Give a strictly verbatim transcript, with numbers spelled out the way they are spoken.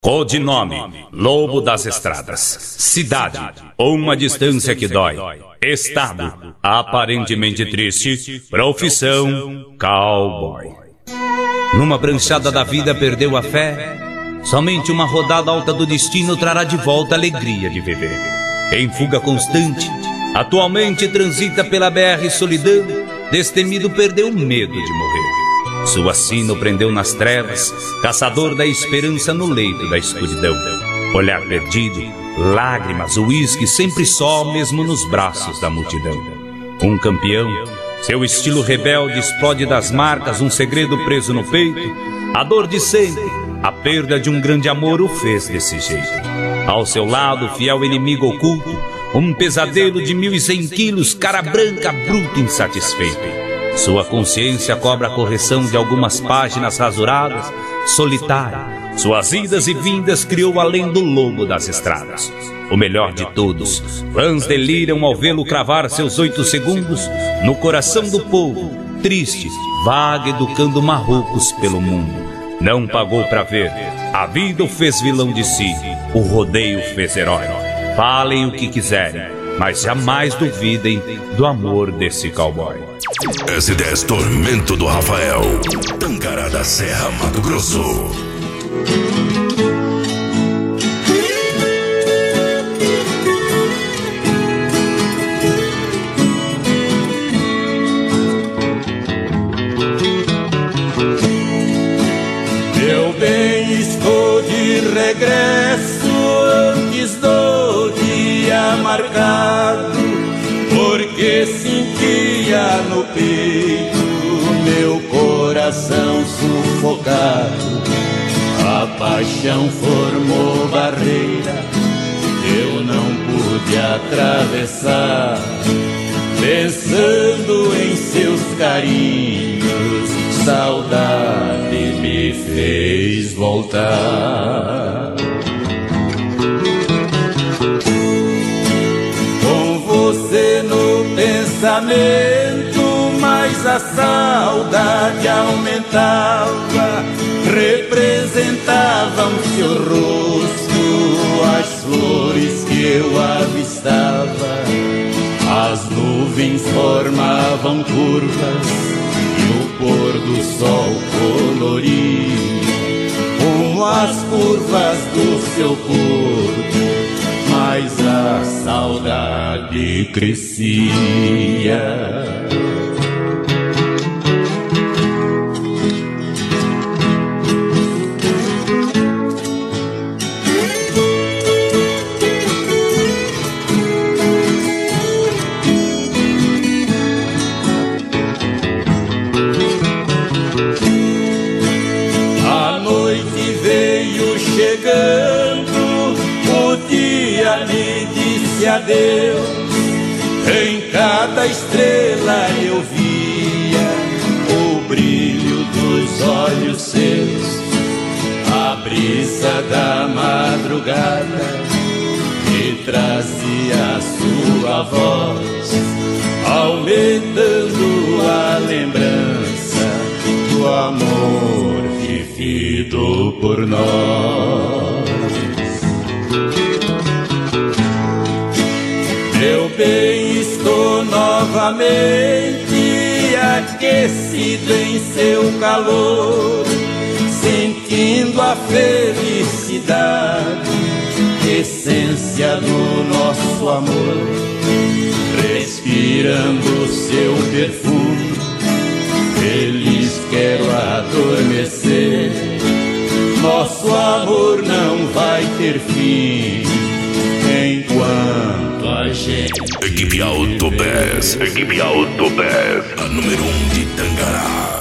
Codinome: Lobo das Estradas. Cidade: uma distância que dói. Estado: aparentemente triste. Profissão: cowboy. Numa pranchada da vida perdeu a fé. Somente uma rodada alta do destino trará de volta a alegria de viver. Em fuga constante, atualmente transita pela B R solidão. Destemido perdeu o medo de morrer. Sua sina o prendeu nas trevas, caçador da esperança no leito da escuridão. Olhar perdido, lágrimas, uísque, sempre só, mesmo nos braços da multidão. Um campeão, seu estilo rebelde explode das marcas, um segredo preso no peito. A dor de sempre, a perda de um grande amor o fez desse jeito. Ao seu lado, fiel inimigo oculto, um pesadelo de mil e cem quilos, cara branca, bruto, insatisfeito. Sua consciência cobra a correção de algumas páginas rasuradas, solitário. Suas idas e vindas criou além do lobo das estradas. O melhor de todos, fãs deliram ao vê-lo cravar seus oito segundos no coração do povo, triste, vaga, educando marrocos pelo mundo. Não pagou pra ver, a vida o fez vilão de si, o rodeio fez herói. Falem o que quiserem, mas jamais duvidem do amor desse cowboy. S dez Tormento do Rafael, Tangará da Serra, Mato Grosso. Meu bem, estou de regresso antes do dia marcado, porque sentia no peito meu coração sufocado. A paixão formou barreira, eu não pude atravessar. Pensando em seus carinhos, saudade me fez voltar. Você no pensamento, mas a saudade aumentava. Representavam seu rosto as flores que eu avistava. As nuvens formavam curvas e o pôr do sol coloria como as curvas do seu corpo. Mas a saudade crescia. A noite veio chegando, o dia me disse adeus. Em cada estrela eu via o brilho dos olhos seus. A brisa da madrugada me trazia a sua voz, aumentando a lembrança do amor vivido por nós. Meu bem, estou novamente aquecido em seu calor, sentindo a felicidade, essência do nosso amor, respirando seu perfume. Feliz quero adormecer, nosso amor não vai ter fim enquanto a gente... Equipe Autobés, Equipe Autobés, a número um de Tangará.